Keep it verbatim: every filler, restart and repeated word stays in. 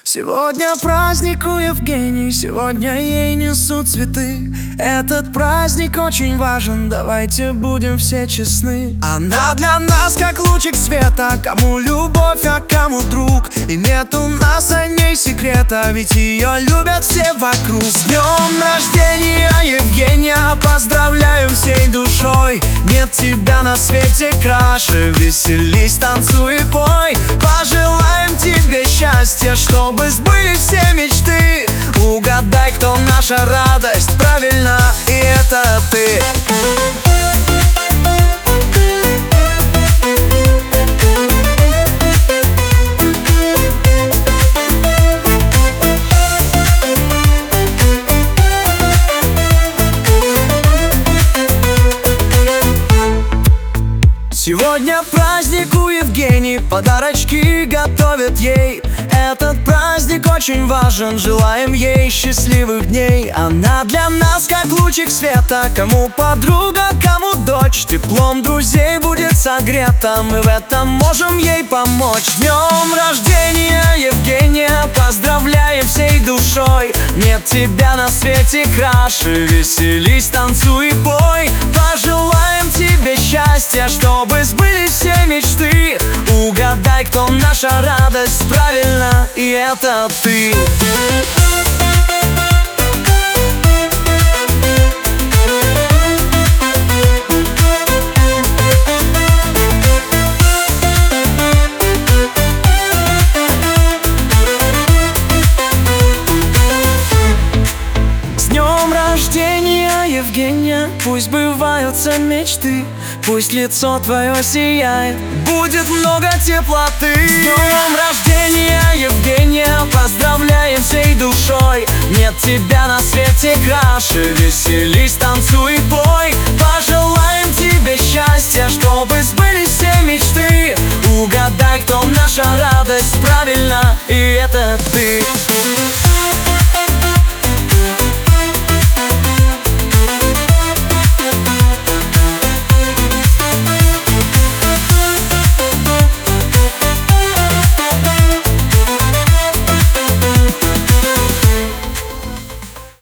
Сегодня праздник у Евгении, сегодня ей несут цветы. Этот праздник очень важен, давайте будем все честны. Она для нас как лучик света, кому любовь, а кому друг. И нет у нас о ней секрета, ведь ее любят все вокруг. С днем рождения, Евгения, поздравляю всей душой. Нет тебя на свете краше, веселись, танцуй и пой. Пожелаем тебе счастья, чтобы сбылись все мечты. Угадай, кто наша радость, правильно, и это ты. Сегодня праздник у Евгении, подарочки готовят ей. Этот праздник очень важен, желаем ей счастливых дней. Она для нас как лучик света, кому подруга, кому дочь. Теплом друзей будет согрета, мы в этом можем ей помочь. С днем рождения, Евгения, поздравляем всей душой. Нет тебя на свете краше, веселись, танцуй и пой. Пожелаем тебе счастья, чтобы сбылись все мечты. Угадай, кто наша радость, правильно, и это ты. С днем рождения, Евгения, пусть сбываются мечты. Пусть лицо твое сияет, будет много теплоты. С днем рождения, Евгения, поздравляем всей душой. Нет тебя на свете краше, веселись, танцуй и пой. Пожелаем тебе счастья, чтобы сбылись все мечты. Угадай, кто наша радость, правильно, и это